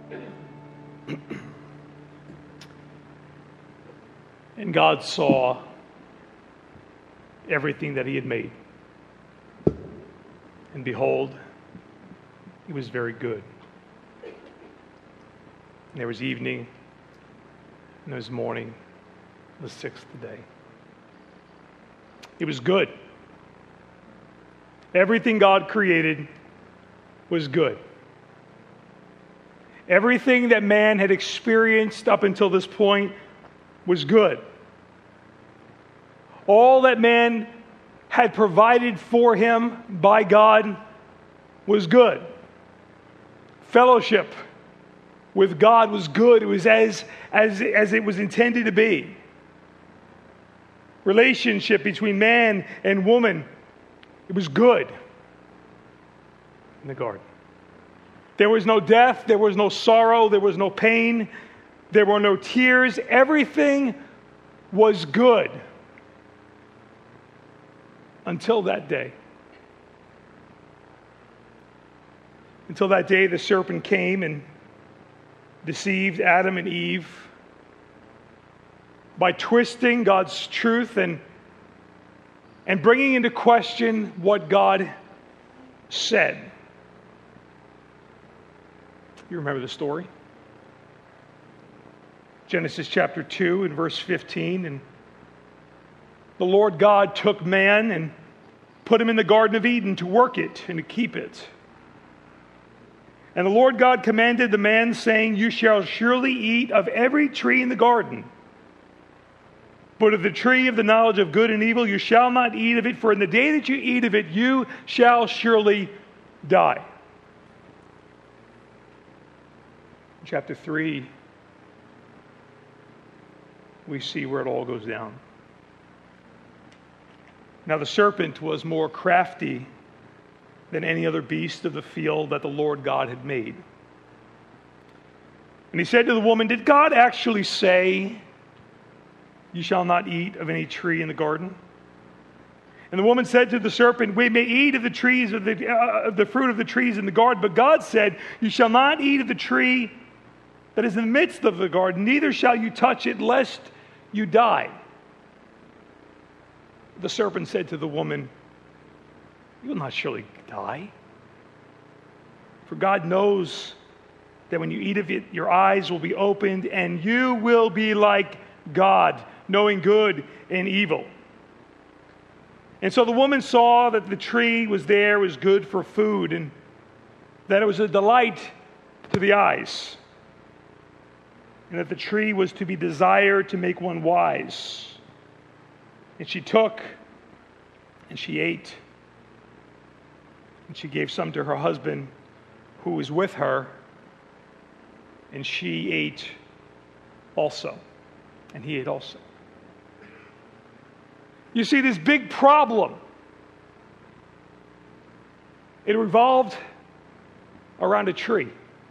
And God saw everything that he had made. And behold, it was very good. And there was evening, and there was morning, the sixth day. It was good. Everything God created was good. Everything that man had experienced up until this point was good. All that man had provided for him by God was good. Fellowship with God was good. It was as it was intended to be. Relationship between man and woman, it was good in the garden. There was no death, there was no sorrow, there was no pain, there were no tears. Everything was good until that day. Until that day, the serpent came and deceived Adam and Eve by twisting God's truth and bringing into question what God said. You remember the story? Genesis chapter 2 and verse 15. And the Lord God took man and put him in the Garden of Eden to work it and to keep it. And the Lord God commanded the man, saying, "You shall surely eat of every tree in the garden. But of the tree of the knowledge of good and evil you shall not eat of it, for in the day that you eat of it you shall surely die." Chapter 3, we see where it all goes down. Now the serpent was more crafty than any other beast of the field that the Lord God had made. And he said to the woman, "Did God actually say, 'You shall not eat of any tree in the garden'?" And the woman said to the serpent, "We may eat of the trees of the fruit of the trees in the garden, but God said, 'You shall not eat of the tree that is in the midst of the garden, neither shall you touch it, lest you die.' The serpent said to the woman, 'You will not surely die. For God knows that when you eat of it, your eyes will be opened, and you will be like God, knowing good and evil.' And so the woman saw that the tree was good for food, and that it was a delight to the eyes, and that the tree was to be desired to make one wise. And she took, and she ate, and she gave some to her husband who was with her, and she ate also, and he ate also." You see this big problem. It revolved around a tree.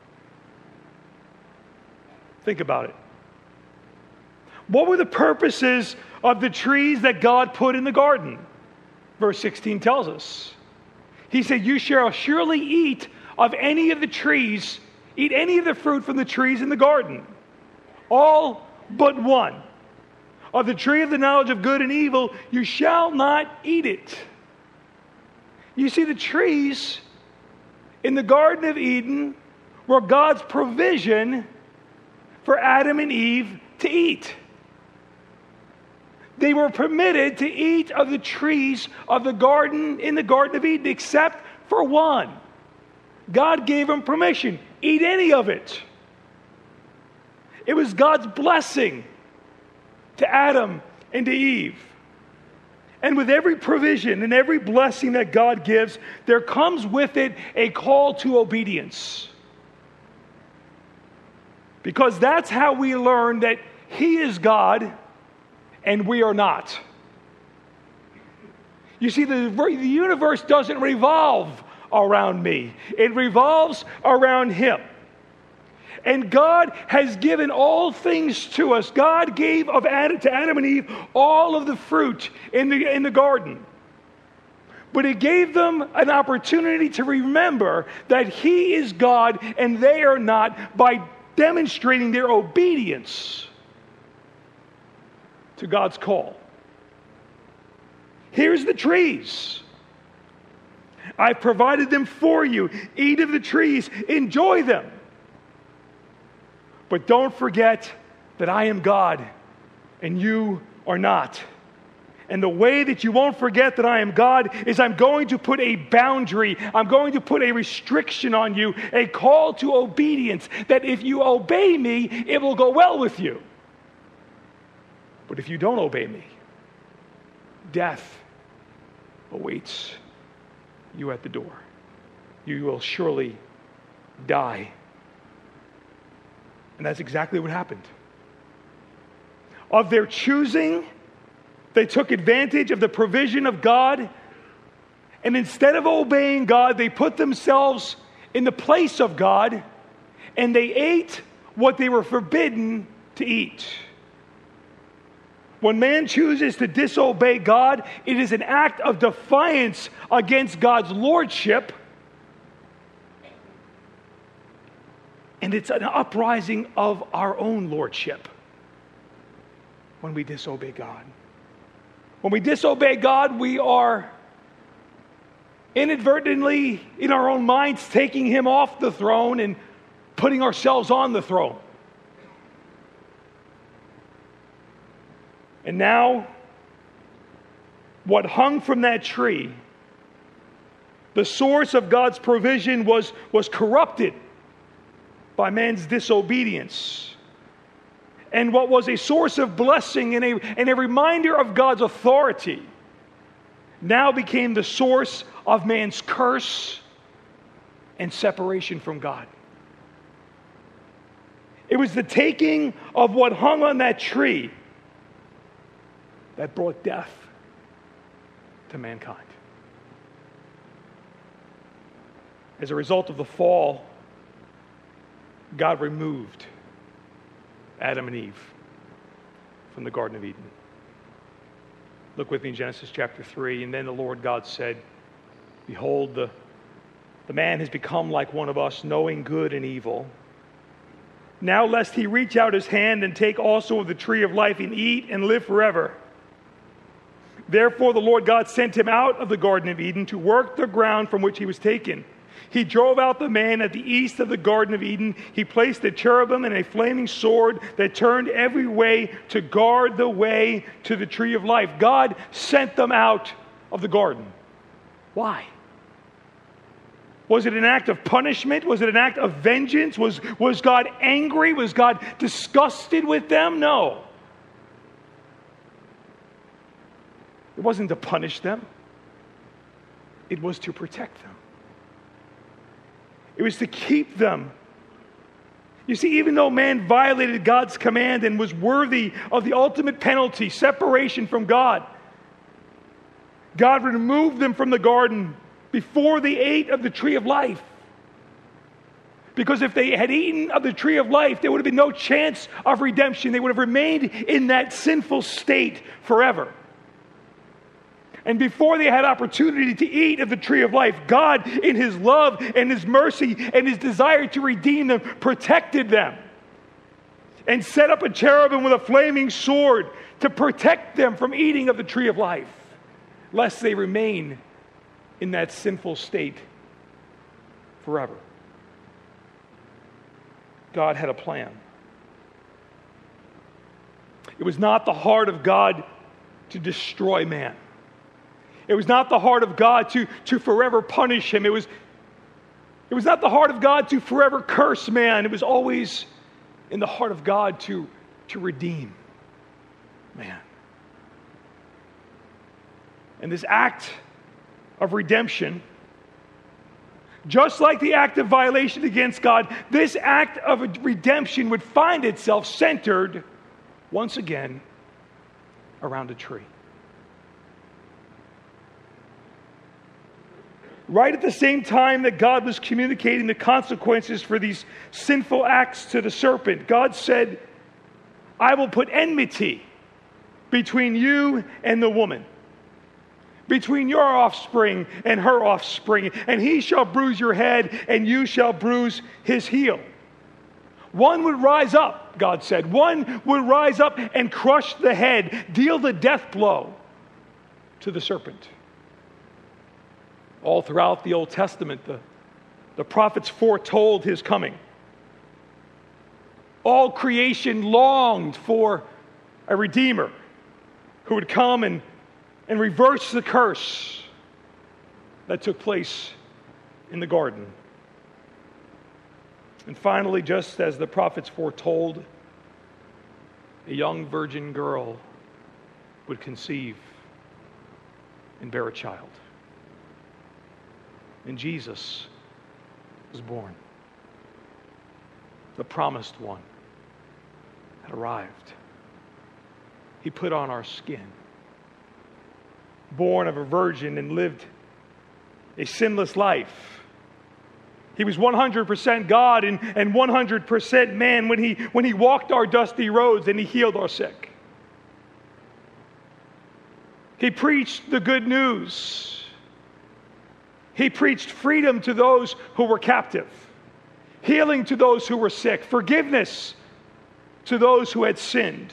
Think about it. What were the purposes of the trees that God put in the garden? Verse 16 tells us. He said, "You shall surely eat of any of the trees, eat any of the fruit from the trees in the garden. All but one. Of the tree of the knowledge of good and evil, you shall not eat it." You see, the trees in the Garden of Eden were God's provision for Adam and Eve to eat. They were permitted to eat of the trees of the garden in the Garden of Eden, except for one. God gave them permission. Eat any of it. It was God's blessing to Adam and to Eve. And with every provision and every blessing that God gives, there comes with it a call to obedience. Because that's how we learn that He is God and we are not. You see, the universe doesn't revolve around me. It revolves around Him. And God has given all things to us. God gave to Adam and Eve all of the fruit in the garden. but it gave them an opportunity to remember that He is God and they are not, by demonstrating their obedience to God's call. Here's the trees. I've provided them for you. Eat of the trees. Enjoy them. But don't forget that I am God and you are not. And the way that you won't forget that I am God is I'm going to put a boundary. I'm going to put a restriction on you, a call to obedience, that if you obey me, it will go well with you. But if you don't obey me, death awaits you at the door. You will surely die. And that's exactly what happened. Of their choosing, they took advantage of the provision of God, and instead of obeying God, they put themselves in the place of God, and they ate what they were forbidden to eat. When man chooses to disobey God, it is an act of defiance against God's lordship, and it's an uprising of our own lordship when we disobey God. When we disobey God, we are inadvertently, in our own minds, taking Him off the throne and putting ourselves on the throne. And now, what hung from that tree, the source of God's provision, was corrupted by man's disobedience. And what was a source of blessing and a reminder of God's authority now became the source of man's curse and separation from God. It was the taking of what hung on that tree that brought death to mankind. As a result of the fall, God removed Adam and Eve from the Garden of Eden. Look with me in Genesis chapter 3. And then the Lord God said, behold, the man has become like one of us, knowing good and evil. Now lest he reach out his hand and take also of the tree of life and eat and live forever. Therefore the Lord God sent him out of the Garden of Eden to work the ground from which he was taken. He drove out the man at the east of the Garden of Eden. He placed a cherubim and a flaming sword that turned every way to guard the way to the tree of life. God sent them out of the garden. Why? Was it an act of punishment? Was it an act of vengeance? Was God angry? Was God disgusted with them? No. It wasn't to punish them. It was to protect them. It was to keep them. You see, even though man violated God's command and was worthy of the ultimate penalty, separation from God, God removed them from the garden before they ate of the tree of life. Because if they had eaten of the tree of life, there would have been no chance of redemption. They would have remained in that sinful state forever. And before they had opportunity to eat of the tree of life, God, in His love and His mercy and His desire to redeem them, protected them and set up a cherubim with a flaming sword to protect them from eating of the tree of life, lest they remain in that sinful state forever. God had a plan. It was not the heart of God to destroy man. It was not the heart of God to forever punish him. It was not the heart of God to forever curse man. It was always in the heart of God to redeem man. And this act of redemption, just like the act of violation against God, this act of redemption would find itself centered once again around a tree. Right at the same time that God was communicating the consequences for these sinful acts to the serpent, God said, I will put enmity between you and the woman, between your offspring and her offspring, and he shall bruise your head, and you shall bruise his heel. One would rise up, God said. One would rise up and crush the head, deal the death blow to the serpent. All throughout the Old Testament, the prophets foretold his coming. All creation longed for a Redeemer who would come and reverse the curse that took place in the garden. And finally, just as the prophets foretold, a young virgin girl would conceive and bear a child. And Jesus was born. The promised one had arrived. He put on our skin. Born of a virgin and lived a sinless life. He was 100% God and 100% man when he walked our dusty roads and he healed our sick. He preached the good news. He preached freedom to those who were captive, healing to those who were sick, forgiveness to those who had sinned.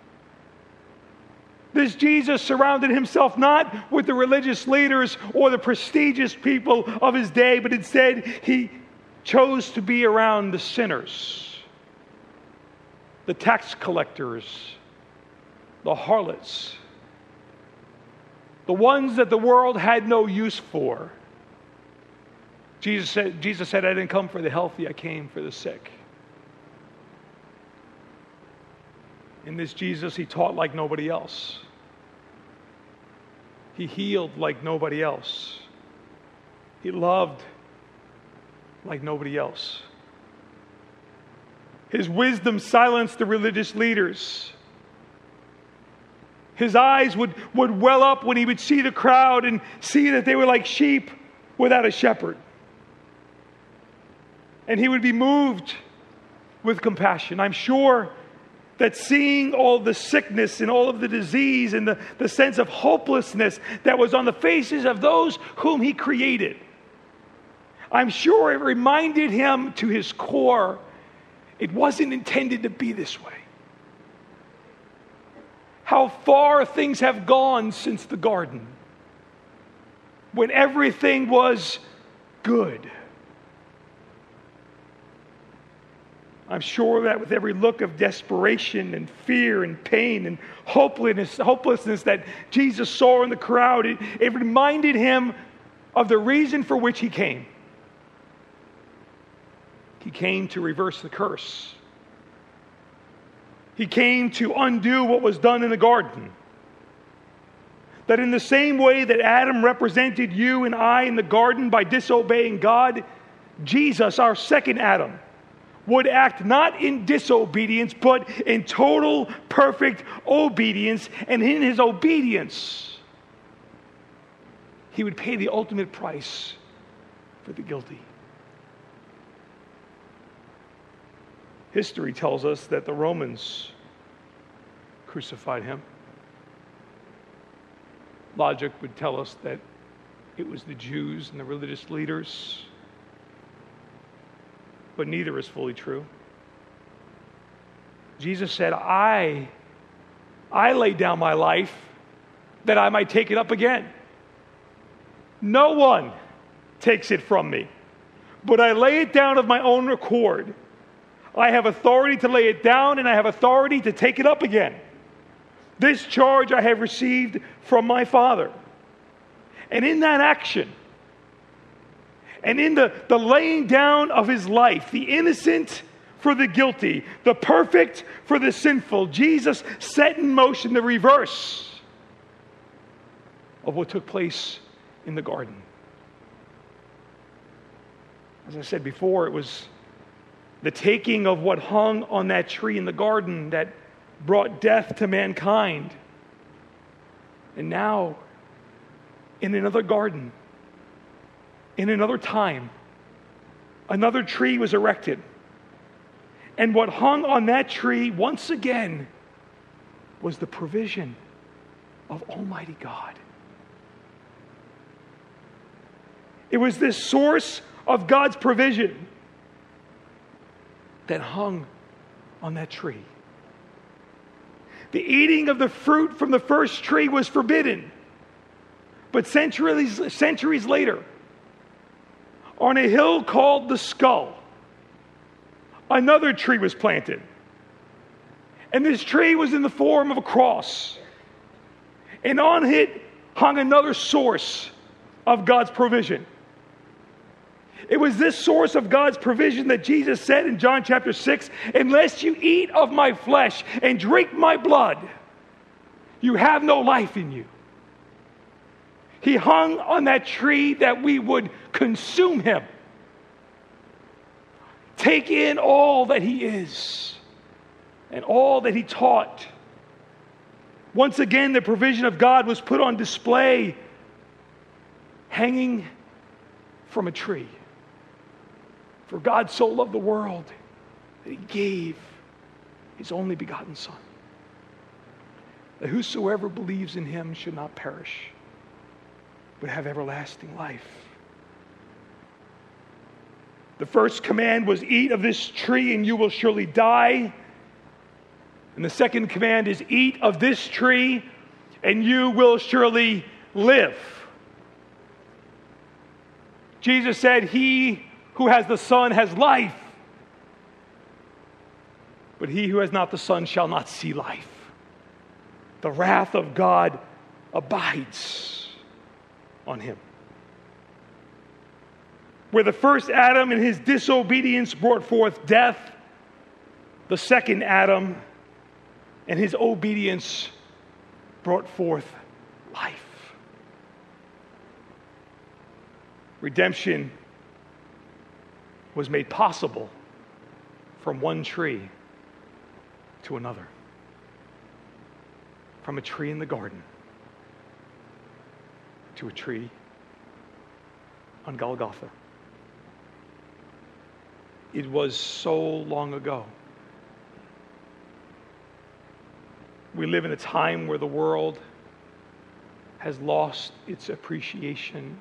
This Jesus surrounded himself not with the religious leaders or the prestigious people of his day, but instead he chose to be around the sinners, the tax collectors, the harlots, the ones that the world had no use for. Jesus said, I didn't come for the healthy, I came for the sick. In this Jesus, he taught like nobody else. He healed like nobody else. He loved like nobody else. His wisdom silenced the religious leaders. His eyes would well up when he would see the crowd and see that they were like sheep without a shepherd. And he would be moved with compassion. I'm sure that seeing all the sickness and all of the disease and the sense of hopelessness that was on the faces of those whom he created, I'm sure it reminded him to his core, it wasn't intended to be this way. How far things have gone since the garden, when everything was good. I'm sure that with every look of desperation and fear and pain and hopelessness that Jesus saw in the crowd, it reminded him of the reason for which he came. He came to reverse the curse. He came to undo what was done in the garden. That in the same way that Adam represented you and I in the garden by disobeying God, Jesus, our second Adam, would act not in disobedience, but in total, perfect obedience. And in his obedience, he would pay the ultimate price for the guilty. History tells us that the Romans crucified him. Logic would tell us that it was the Jews and the religious leaders. But neither is fully true. Jesus said, I laid down my life that I might take it up again. No one takes it from me, but I lay it down of my own accord. I have authority to lay it down, and I have authority to take it up again. This charge I have received from my Father. And in that action, and in the laying down of his life, the innocent for the guilty, the perfect for the sinful, Jesus set in motion the reverse of what took place in the garden. As I said before, it was the taking of what hung on that tree in the garden that brought death to mankind. And now, in another garden, in another time, another tree was erected. And what hung on that tree, once again, was the provision of Almighty God. It was this source of God's provision that hung on that tree. The eating of the fruit from the first tree was forbidden. But centuries later, on a hill called the Skull, another tree was planted. And this tree was in the form of a cross. And on it hung another source of God's provision. It was this source of God's provision that Jesus said in John chapter 6, unless you eat of my flesh and drink my blood, you have no life in you. He hung on that tree that we would consume him. Take in all that he is and all that he taught. Once again, the provision of God was put on display, hanging from a tree. For God so loved the world that he gave his only begotten Son, that whosoever believes in him should not perish, but have everlasting life. The first command was, eat of this tree and you will surely die. And the second command is, eat of this tree and you will surely live. Jesus said, he who has the Son has life, but he who has not the Son shall not see life. The wrath of God abides on him. Where the first Adam in his disobedience brought forth death, the second Adam and his obedience brought forth life. Redemption was made possible from one tree to another. From a tree in the garden to a tree on Golgotha. It was so long ago. We live in a time where the world has lost its appreciation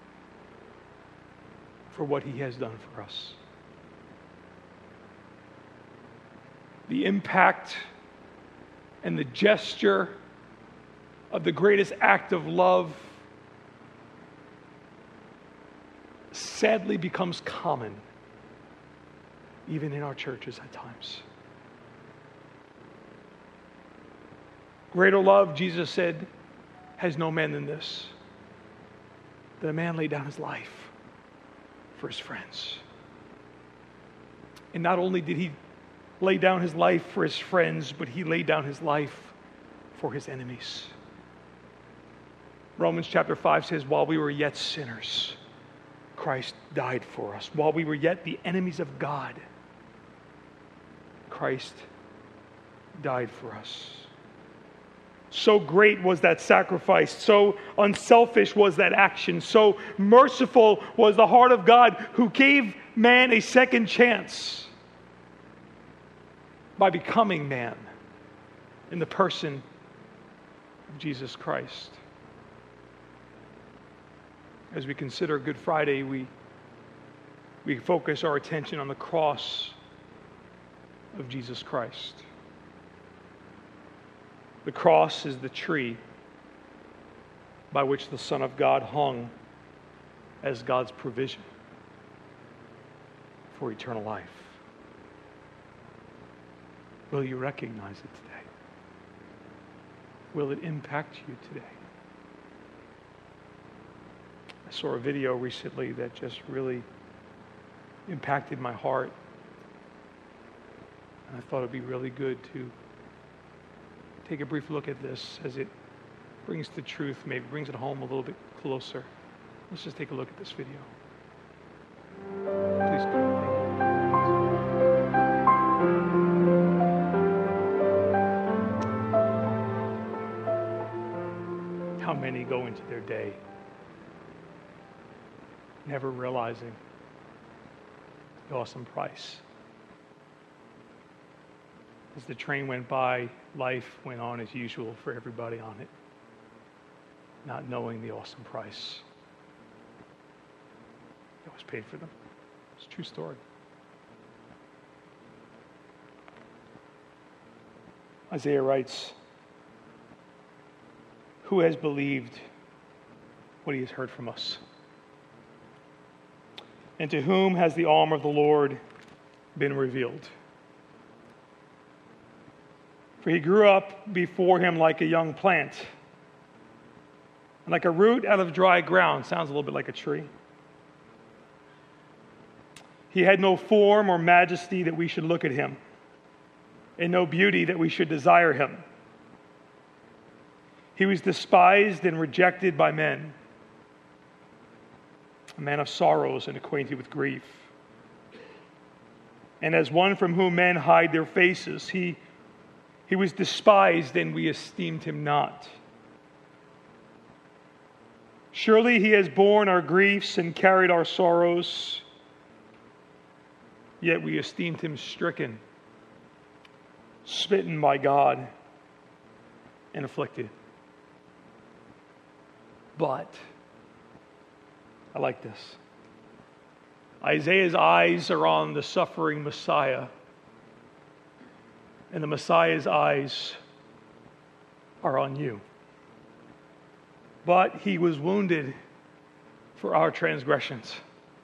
for what he has done for us. The impact and the gesture of the greatest act of love sadly becomes common, even in our churches at times. Greater love, Jesus said, has no man than this, that a man lay down his life for his friends. And not only did he lay down his life for his friends, but he laid down his life for his enemies. Romans chapter 5 says, while we were yet sinners, Christ died for us. While we were yet the enemies of God, Christ died for us. So great was that sacrifice. So unselfish was that action. So merciful was the heart of God, who gave man a second chance by becoming man in the person of Jesus Christ. As we consider Good Friday, we focus our attention on the cross of Jesus Christ. The cross is the tree by which the Son of God hung as God's provision for eternal life. Will you recognize it today? Will it impact you today? I saw a video recently that just really impacted my heart. And I thought it'd be really good to take a brief look at this as it brings the truth, maybe brings it home a little bit closer. Let's just take a look at this video. Please come. How many go into their day never realizing the awesome price? As the train went by, life went on as usual for everybody on it, not knowing the awesome price. was paid for them. It's a true story. Isaiah writes, who has believed what he has heard from us? And to whom has the arm of the Lord been revealed? For he grew up before him like a young plant, and like a root out of dry ground. Sounds a little bit like a tree. He had no form or majesty that we should look at him, and no beauty that we should desire him. He was despised and rejected by men, a man of sorrows and acquainted with grief. And as one from whom men hide their faces, he was despised and we esteemed him not. Surely he has borne our griefs and carried our sorrows, yet we esteemed him stricken, smitten by God, and afflicted. But, I like this. Isaiah's eyes are on the suffering Messiah, and the Messiah's eyes are on you. But he was wounded for our transgressions.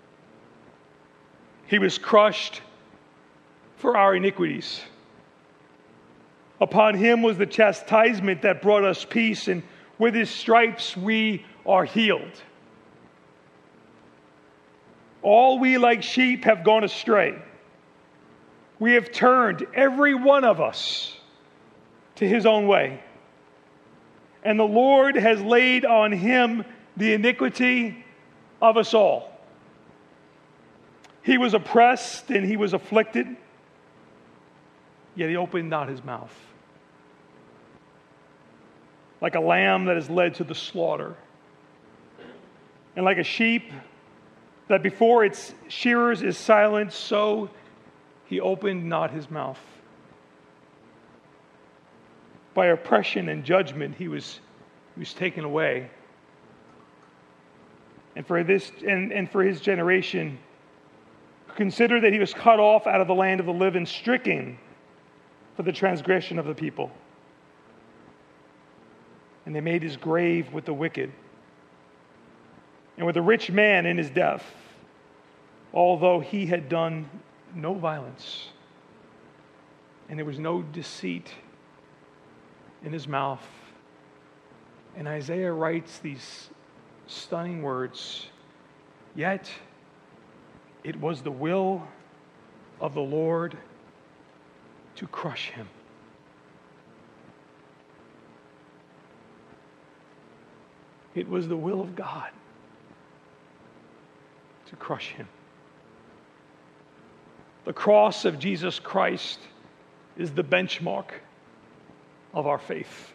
He was crushed for our iniquities. Upon him was the chastisement that brought us peace, and with his stripes we are healed. All we like sheep have gone astray. We have turned, every one of us, to his own way. And the Lord has laid on him the iniquity of us all. He was oppressed and he was afflicted, yet he opened not his mouth. Like a lamb that is led to the slaughter, and like a sheep that before its shearers is silent, so he opened not his mouth. By oppression and judgment he was taken away. And for his generation, consider that he was cut off out of the land of the living, stricken for the transgression of the people. And they made his grave with the wicked, and with a rich man in his death, although he had done no violence, and there was no deceit in his mouth. And Isaiah writes these stunning words, yet it was the will of the Lord to crush him. It was the will of God to crush him. The cross of Jesus Christ is the benchmark of our faith.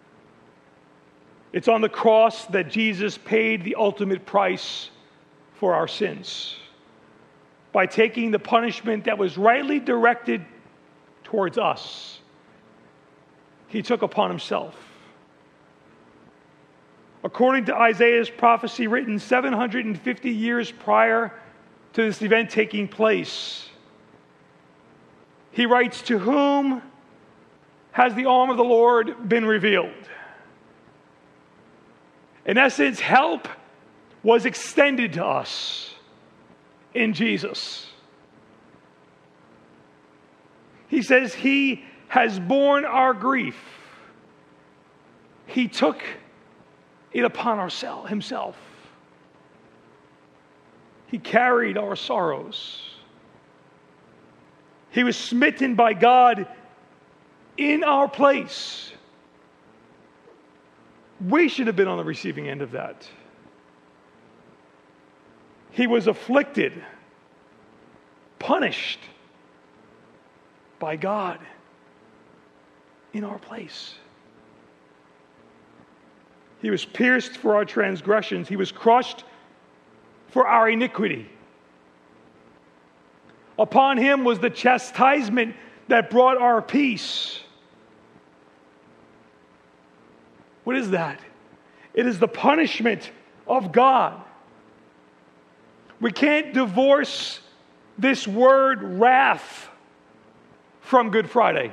It's on the cross that Jesus paid the ultimate price for our sins by taking the punishment that was rightly directed towards us. He took upon himself. According to Isaiah's prophecy written 750 years prior to this event taking place, he writes, to whom has the arm of the Lord been revealed? In essence, help was extended to us in Jesus. He says he has borne our grief. He took it upon himself. He carried our sorrows. He was smitten by God in our place. We should have been on the receiving end of that. He was afflicted, punished by God in our place. He was pierced for our transgressions. He was crushed for our iniquity. Upon him was the chastisement that brought our peace. What is that? It is the punishment of God. We can't divorce this word wrath from Good Friday.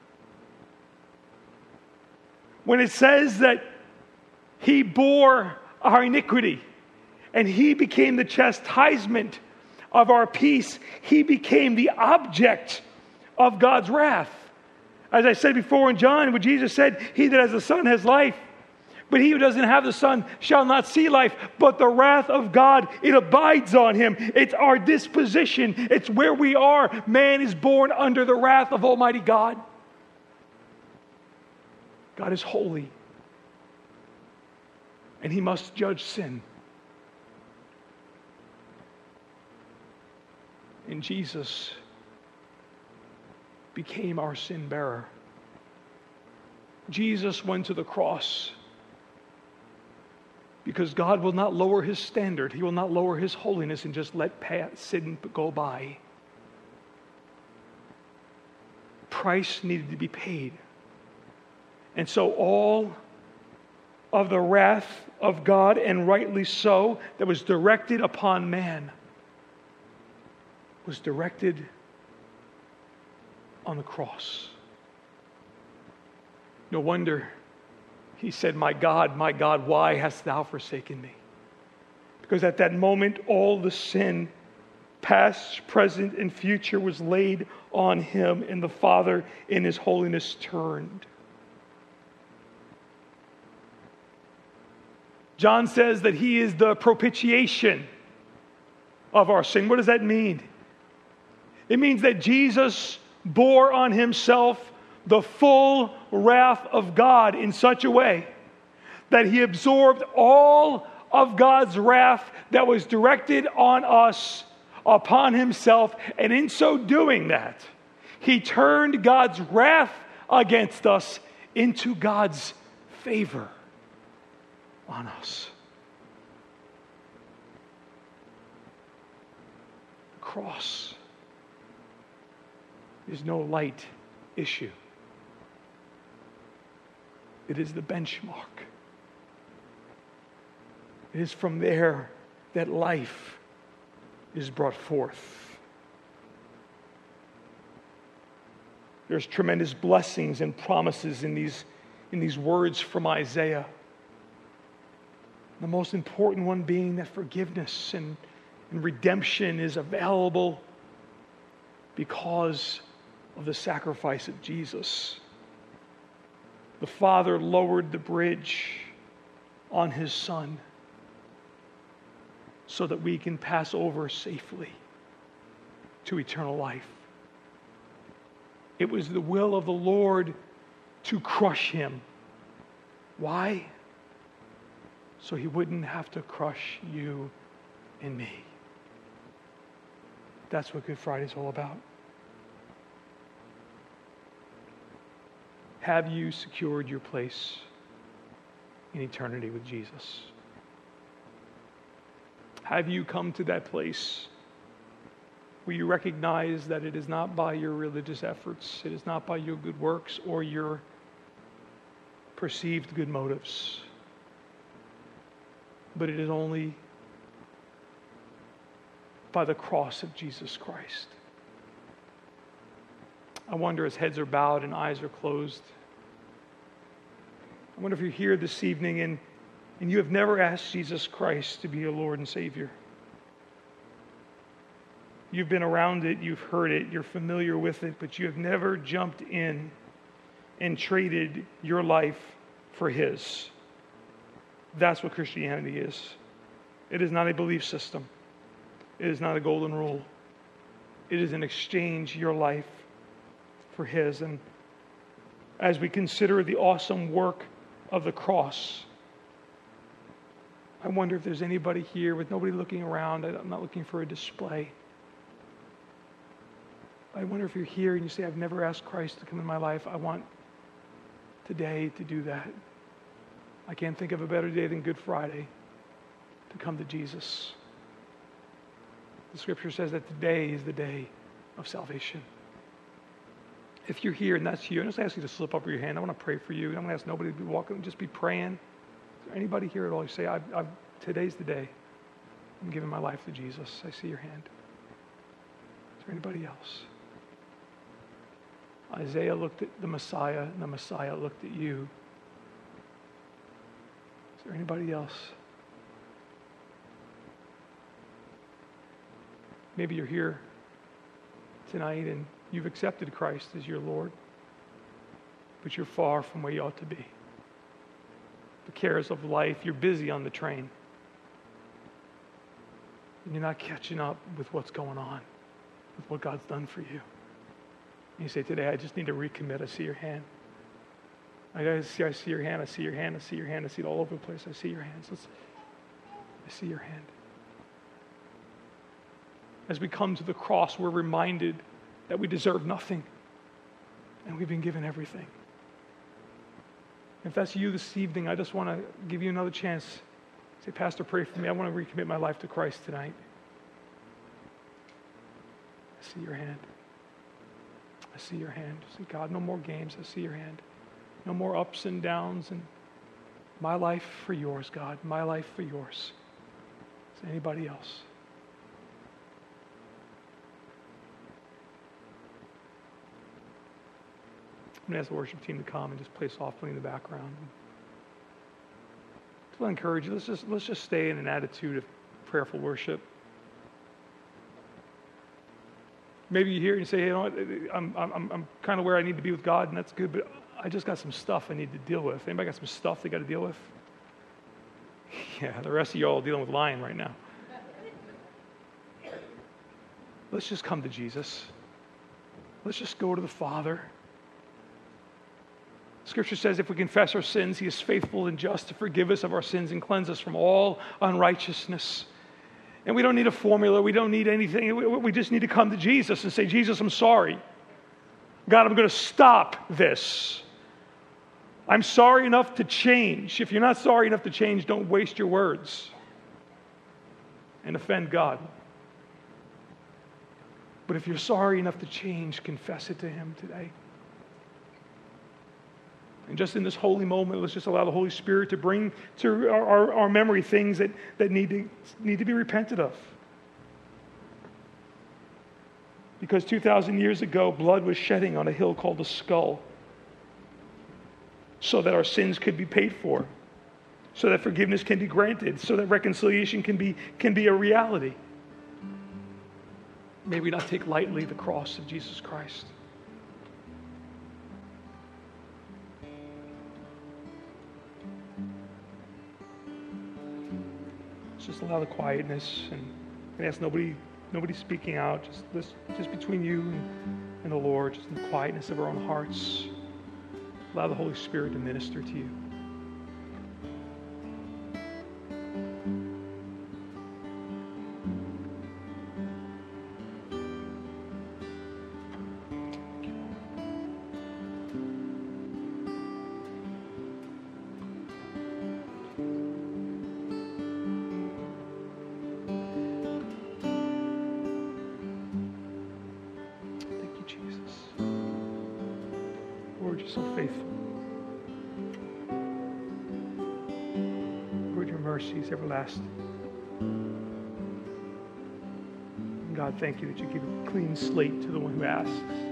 When it says that he bore our iniquity and he became the chastisement of our peace, he became the object of God's wrath. As I said before in John, when Jesus said, he that has the Son has life, but he who doesn't have the Son shall not see life, but the wrath of God, it abides on him. It's our disposition. It's where we are. Man is born under the wrath of Almighty God. God is holy, and he must judge sin. And Jesus became our sin bearer. Jesus went to the cross because God will not lower his standard. He will not lower his holiness and just let sin go by. Price needed to be paid. And so all of the wrath of God, and rightly so, that was directed upon man, was directed on the cross. No wonder he said, my God, why hast thou forsaken me? Because at that moment, all the sin, past, present, and future, was laid on him, and the Father in his holiness turned. John says that he is the propitiation of our sin. What does that mean? It means that Jesus bore on himself the full wrath of God in such a way that he absorbed all of God's wrath that was directed on us upon himself. And in so doing that, he turned God's wrath against us into God's favor on us. The cross is no light issue. It is the benchmark. It is from there that life is brought forth. There's tremendous blessings and promises in these words from Isaiah. The most important one being that forgiveness and redemption is available because of the sacrifice of Jesus. The Father lowered the bridge on his Son so that we can pass over safely to eternal life. It was the will of the Lord to crush him. Why? So he wouldn't have to crush you and me. That's what Good Friday is all about. Have you secured your place in eternity with Jesus? Have you come to that place where you recognize that it is not by your religious efforts, it is not by your good works or your perceived good motives, but it is only by the cross of Jesus Christ? I wonder, as heads are bowed and eyes are closed, I wonder if you're here this evening and you have never asked Jesus Christ to be your Lord and Savior. You've been around it, you've heard it, you're familiar with it, but you have never jumped in and traded your life for His. That's what Christianity is. It is not a belief system. It is not a golden rule. It is an exchange your life for His. And as we consider the awesome work of the cross, I wonder if there's anybody here with nobody looking around. I'm not looking for a display. I wonder if you're here and you say, I've never asked Christ to come in my life. I want today to do that. I can't think of a better day than Good Friday to come to Jesus. The scripture says that today is the day of salvation. If you're here and that's you, I'm just asking you to slip up your hand. I want to pray for you. I'm going to ask nobody to be walking, just be praying. Is there anybody here at all? You say, today's the day. I'm giving my life to Jesus. I see your hand. Is there anybody else? Isaiah looked at the Messiah, and the Messiah looked at you. Is there anybody else? Maybe you're here tonight and you've accepted Christ as your Lord, but you're far from where you ought to be. The cares of life, you're busy on the train, and you're not catching up with what's going on, with what God's done for you. And you say, today, I just need to recommit. I see your hand. I see your hand. I see your hand. I see your hand. I see it all over the place. I see your hands. I see your hand. As we come to the cross, we're reminded that we deserve nothing, and we've been given everything. If that's you this evening, I just want to give you another chance. Say, Pastor, pray for me. I want to recommit my life to Christ tonight. I see your hand. I see your hand. I see, God, no more games. I see your hand. No more ups and downs. And my life for yours, God. My life for yours. Is there anybody else? I'm going to ask the worship team to come and just play softly in the background. I want to encourage you, let's just stay in an attitude of prayerful worship. Maybe you're here and you say, hey, you know what, I'm kind of where I need to be with God, and that's good, but I just got some stuff I need to deal with. Anybody got some stuff they got to deal with? Yeah, the rest of you all are dealing with lying right now. Let's just come to Jesus. Let's just go to the Father. Scripture says if we confess our sins, He is faithful and just to forgive us of our sins and cleanse us from all unrighteousness. And we don't need a formula. We don't need anything. We just need to come to Jesus and say, Jesus, I'm sorry. God, I'm going to stop this. I'm sorry enough to change. If you're not sorry enough to change, don't waste your words and offend God. But if you're sorry enough to change, confess it to Him today. And just in this holy moment, let's just allow the Holy Spirit to bring to our memory things that need to be repented of. Because 2,000 years ago, blood was shedding on a hill called the skull so that our sins could be paid for, so that forgiveness can be granted, so that reconciliation can be a reality. May we not take lightly the cross of Jesus Christ. Just allow the quietness, and ask nobody speaking out. Just between you and the Lord, just in the quietness of our own hearts. Allow the Holy Spirit to minister to you. Lord, you're so faithful. Lord, your mercy is everlasting. And God, thank you that you give a clean slate to the one who asks.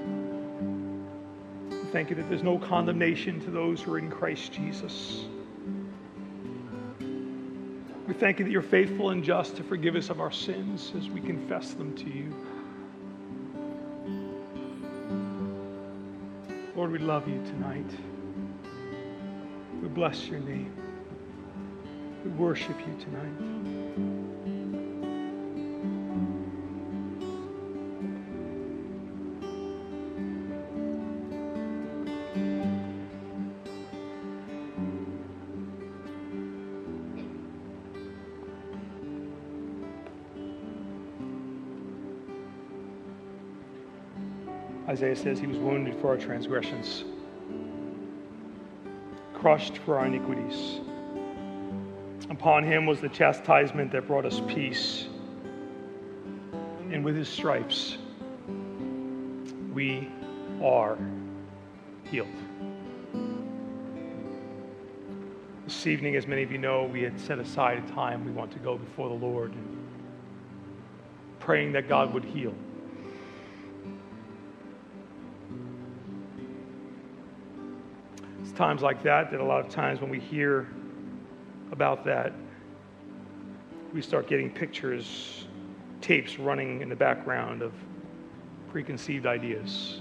And thank you that there's no condemnation to those who are in Christ Jesus. We thank you that you're faithful and just to forgive us of our sins as we confess them to you. Lord, we love you tonight. We bless your name. We worship you tonight. Isaiah says he was wounded for our transgressions, crushed for our iniquities. Upon him was the chastisement that brought us peace, and with his stripes we are healed. This evening, as many of you know, we had set aside a time we want to go before the Lord and praying that God would heal. It's times like that a lot of times when we hear about that, we start getting pictures, tapes running in the background of preconceived ideas.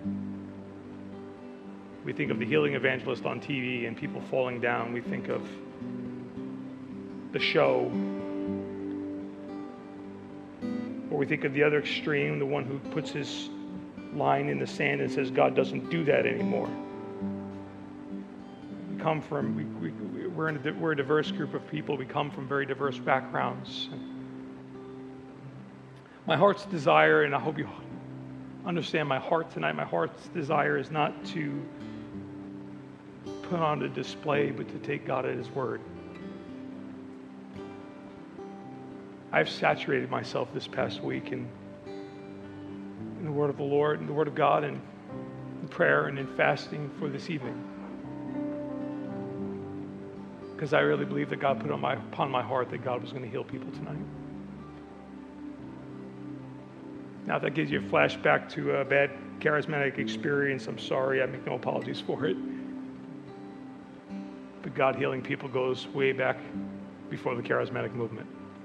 We think of the healing evangelist on TV and people falling down. We think of the show. Or we think of the other extreme, the one who puts his line in the sand and says, God doesn't do that anymore. We're a diverse group of people. We come from very diverse backgrounds. My heart's desire, and I hope you understand my heart tonight, my heart's desire is not to put on a display, but to take God at His word. I've saturated myself this past week in the word of the Lord, and the word of God, and in prayer and in fasting for this evening. Because I really believe that God put upon my heart that God was going to heal people tonight. Now, if that gives you a flashback to a bad charismatic experience, I'm sorry. I make no apologies for it. But God healing people goes way back before the charismatic movement.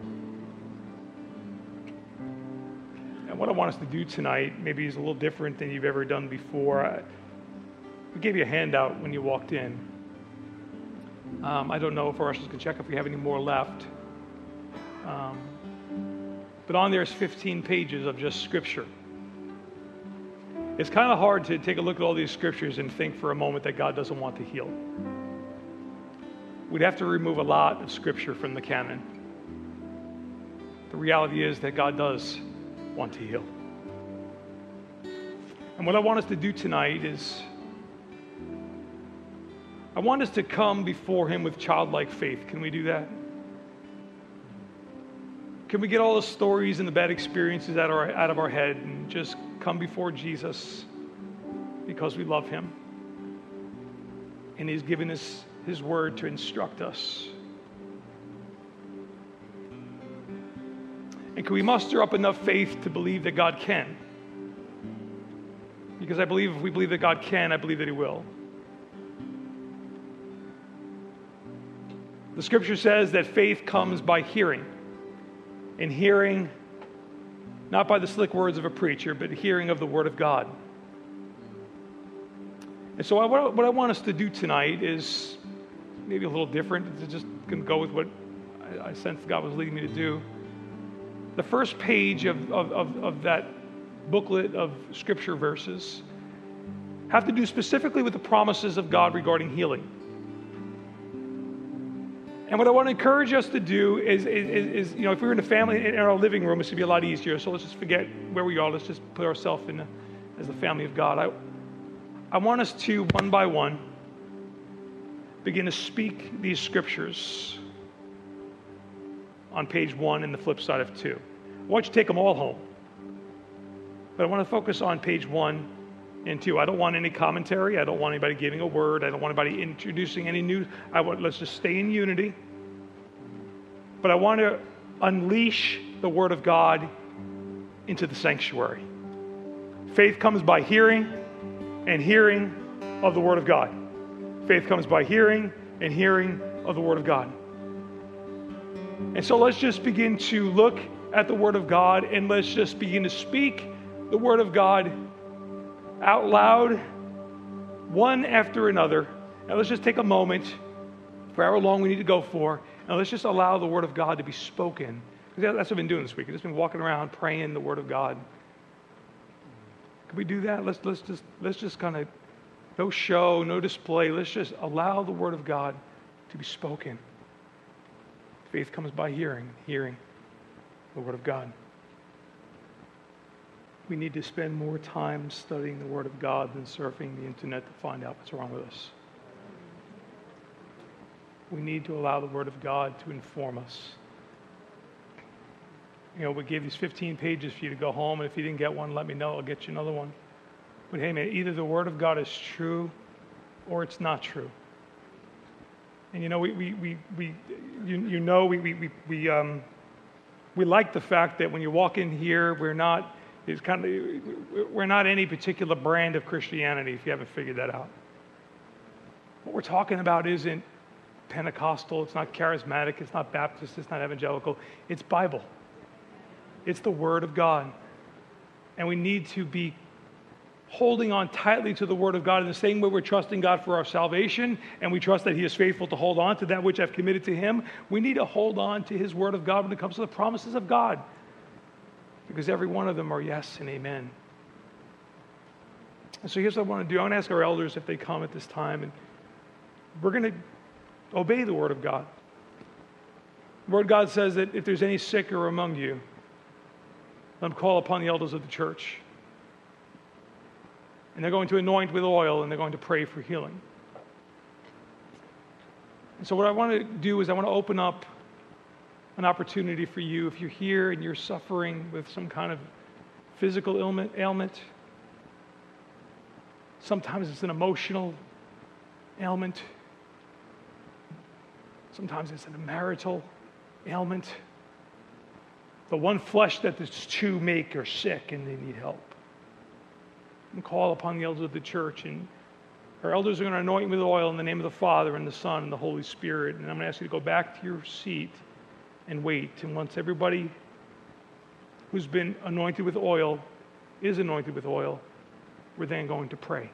And what I want us to do tonight maybe is a little different than you've ever done before. We gave you a handout when you walked in. I don't know if our ushers can check if we have any more left. But on there is 15 pages of just scripture. It's kind of hard to take a look at all these scriptures and think for a moment that God doesn't want to heal. We'd have to remove a lot of scripture from the canon. The reality is that God does want to heal. And what I want us to do tonight is I want us to come before Him with childlike faith. Can we do that? Can we get all the stories and the bad experiences out of our head and just come before Jesus because we love Him? And He's given us His word to instruct us. And can we muster up enough faith to believe that God can? Because I believe if we believe that God can, I believe that He will. The scripture says that faith comes by hearing. And hearing, not by the slick words of a preacher, but hearing of the Word of God. And so what I want us to do tonight is maybe a little different. It's just going to go with what I sensed God was leading me to do. The first page of that booklet of scripture verses have to do specifically with the promises of God regarding healing. And what I want to encourage us to do is if we were in a family in our living room, this would be a lot easier. So let's just forget where we are. Let's just put ourselves as the family of God. I want us to, one by one, begin to speak these scriptures on page 1 and the flip side of 2. I want you to take them all home. But I want to focus on page 1 and 2. I don't want any commentary. I don't want anybody giving a word. I don't want anybody introducing any new. Let's just stay in unity. But I want to unleash the Word of God into the sanctuary. Faith comes by hearing, and hearing of the Word of God. Faith comes by hearing, and hearing of the Word of God. And so let's just begin to look at the Word of God, and let's just begin to speak the Word of God out loud, one after another. And let's just take a moment, for however long we need to go for, and let's just allow the Word of God to be spoken. That's what I've been doing this week. I've just been walking around praying the Word of God. Can we do that? Let's just kind of, no show, no display. Let's just allow the Word of God to be spoken. Faith comes by hearing the Word of God. We need to spend more time studying the Word of God than surfing the internet to find out what's wrong with us. We need to allow the Word of God to inform us. We gave these 15 pages for you to go home, and if you didn't get one, let me know. I'll get you another one. But hey, man, either the Word of God is true or it's not true. And We like the fact that when you walk in here, we're not any particular brand of Christianity, if you haven't figured that out. What we're talking about isn't Pentecostal, it's not charismatic, it's not Baptist, it's not evangelical. It's Bible. It's the Word of God. And we need to be holding on tightly to the Word of God in the same way we're trusting God for our salvation, and we trust that He is faithful to hold on to that which I've committed to Him. We need to hold on to His Word of God when it comes to the promises of God, because every one of them are yes and amen. And so here's what I want to do. I want to ask our elders if they come at this time, and we're going to obey the Word of God. The Word of God says that if there's any sick or among you, let them call upon the elders of the church. And they're going to anoint with oil, and they're going to pray for healing. And so what I want to do is I want to open up an opportunity for you. If you're here and you're suffering with some kind of physical ailment, sometimes it's an emotional ailment, sometimes it's a marital ailment. The one flesh that the two make are sick and they need help. And call upon the elders of the church, and our elders are going to anoint you with oil in the name of the Father and the Son and the Holy Spirit. And I'm going to ask you to go back to your seat and wait. And once everybody who's been anointed with oil is anointed with oil, we're then going to pray.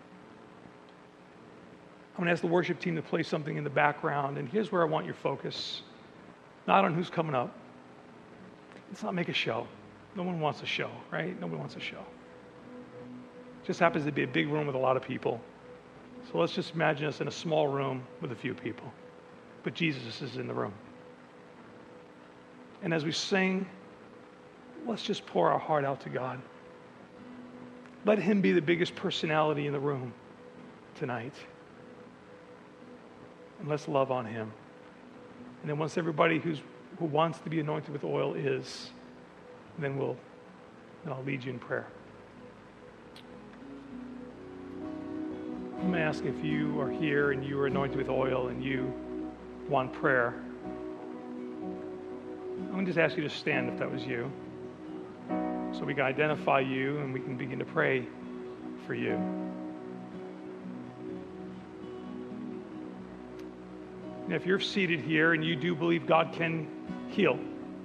I'm going to ask the worship team to play something in the background, and here's where I want your focus. Not on who's coming up. Let's not make a show. No one wants a show, right? Nobody wants a show. It just happens to be a big room with a lot of people. So let's just imagine us in a small room with a few people. But Jesus is in the room. And as we sing, let's just pour our heart out to God. Let Him be the biggest personality in the room tonight. And let's love on Him. And then once everybody who wants to be anointed with oil is, then I'll lead you in prayer. I'm going to ask if you are here and you are anointed with oil and you want prayer. I'm going to just ask you to stand if that was you, so we can identify you and we can begin to pray for you. And if you're seated here and you do believe God can heal,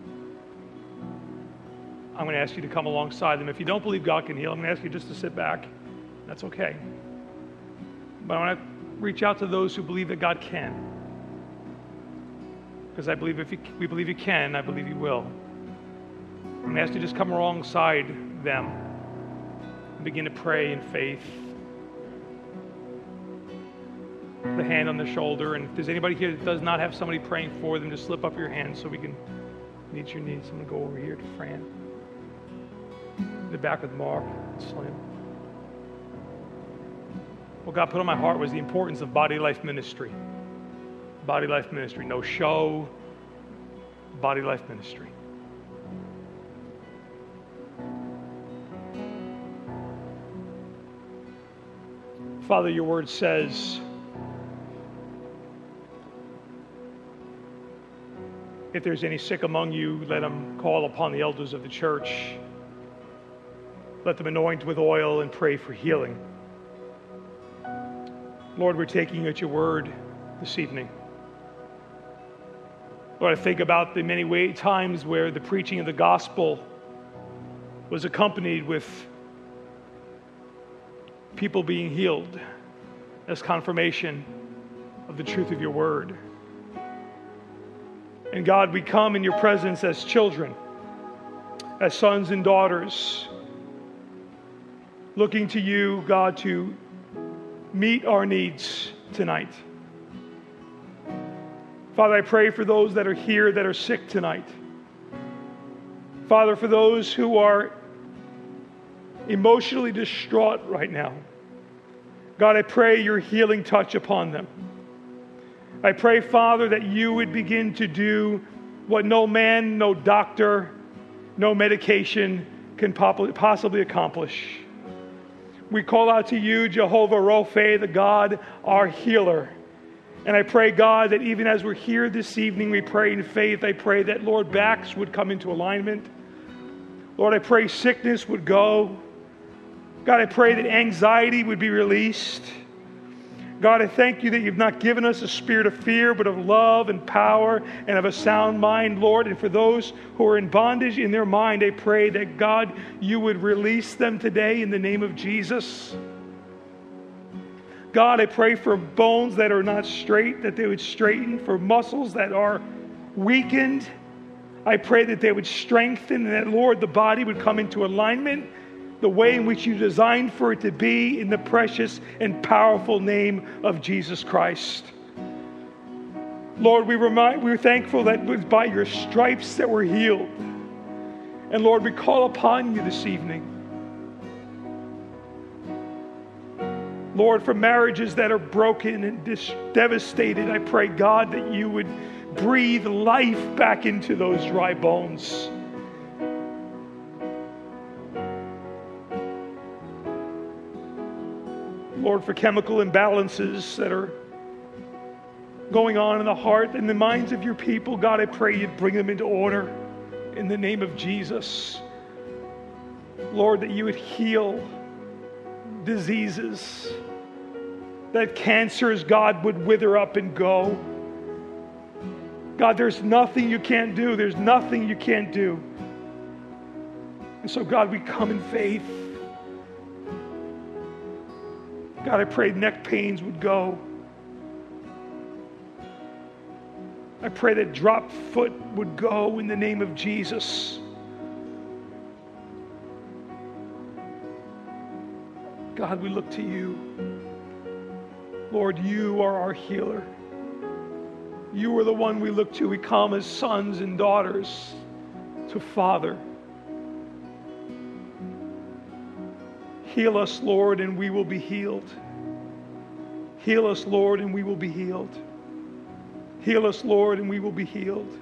I'm going to ask you to come alongside them. If you don't believe God can heal, I'm going to ask you just to sit back. That's okay. But I want to reach out to those who believe that God can. Because I believe we believe He can, I believe He will. I'm going to ask you to just come alongside them and begin to pray in faith. The hand on the shoulder, and if there's anybody here that does not have somebody praying for them, just slip up your hand so we can meet your needs. I'm going to go over here to Fran. In the back with Mark and Slim. What God put on my heart was the importance of Body Life Ministry. Body Life Ministry. No show. Body Life Ministry. Father, your word says, if there's any sick among you, let them call upon the elders of the church. Let them anoint with oil and pray for healing. Lord, we're taking you at your word this evening. Lord, I think about the many times where the preaching of the gospel was accompanied with people being healed as confirmation of the truth of your word. And God, we come in your presence as children, as sons and daughters, looking to you, God, to meet our needs tonight. Father, I pray for those that are here that are sick tonight. Father, for those who are emotionally distraught right now, God, I pray your healing touch upon them. I pray, Father, that you would begin to do what no man, no doctor, no medication can possibly accomplish. We call out to you, Jehovah Rophe, the God, our healer. And I pray, God, that even as we're here this evening, we pray in faith. I pray that, Lord, backs would come into alignment. Lord, I pray sickness would go. God, I pray that anxiety would be released. God, I thank you that you've not given us a spirit of fear, but of love and power and of a sound mind, Lord. And for those who are in bondage in their mind, I pray that, God, you would release them today in the name of Jesus. God, I pray for bones that are not straight, that they would straighten, for muscles that are weakened. I pray that they would strengthen, and that, Lord, the body would come into alignment the way in which you designed for it to be, in the precious and powerful name of Jesus Christ. Lord, we're thankful that it was by your stripes that we're healed. And Lord, we call upon you this evening. Lord, for marriages that are broken and devastated, I pray, God, that you would breathe life back into those dry bones. Lord, for chemical imbalances that are going on in the heart and the minds of your people, God, I pray you'd bring them into order in the name of Jesus. Lord, that you would heal diseases, that cancers, God, would wither up and go. God, there's nothing you can't do. There's nothing you can't do. And so, God, we come in faith. God, I pray neck pains would go. I pray that dropped foot would go in the name of Jesus. God, we look to you. Lord, you are our healer. You are the one we look to. We come as sons and daughters to Father. Heal us, Lord, and we will be healed. Heal us, Lord, and we will be healed. Heal us, Lord, and we will be healed.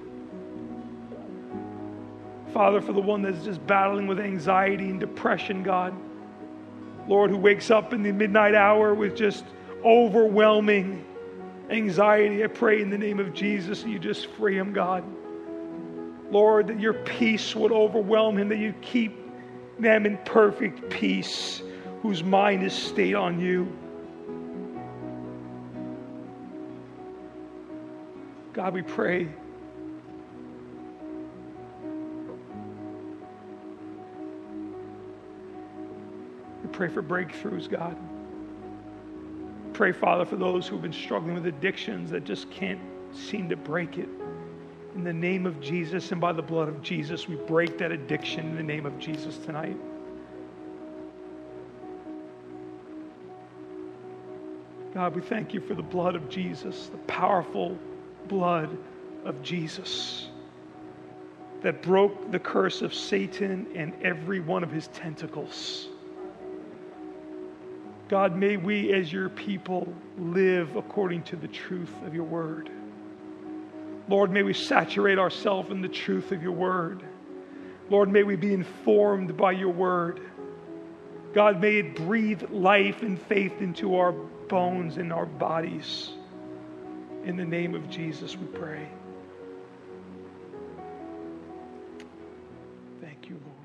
Father, for the one that's just battling with anxiety and depression, God, Lord, who wakes up in the midnight hour with just overwhelming anxiety, I pray in the name of Jesus that you just free him, God. Lord, that your peace would overwhelm him, that you keep them in perfect peace, whose mind is stayed on you. God, we pray. We pray for breakthroughs, God. Pray, Father, for those who've been struggling with addictions that just can't seem to break it. In the name of Jesus and by the blood of Jesus, we break that addiction in the name of Jesus tonight. God, we thank you for the blood of Jesus, the powerful blood of Jesus that broke the curse of Satan and every one of his tentacles. God, may we as your people live according to the truth of your word. Lord, may we saturate ourselves in the truth of your word. Lord, may we be informed by your word. God, may it breathe life and faith into our bones and our bodies. In the name of Jesus, we pray. Thank you, Lord.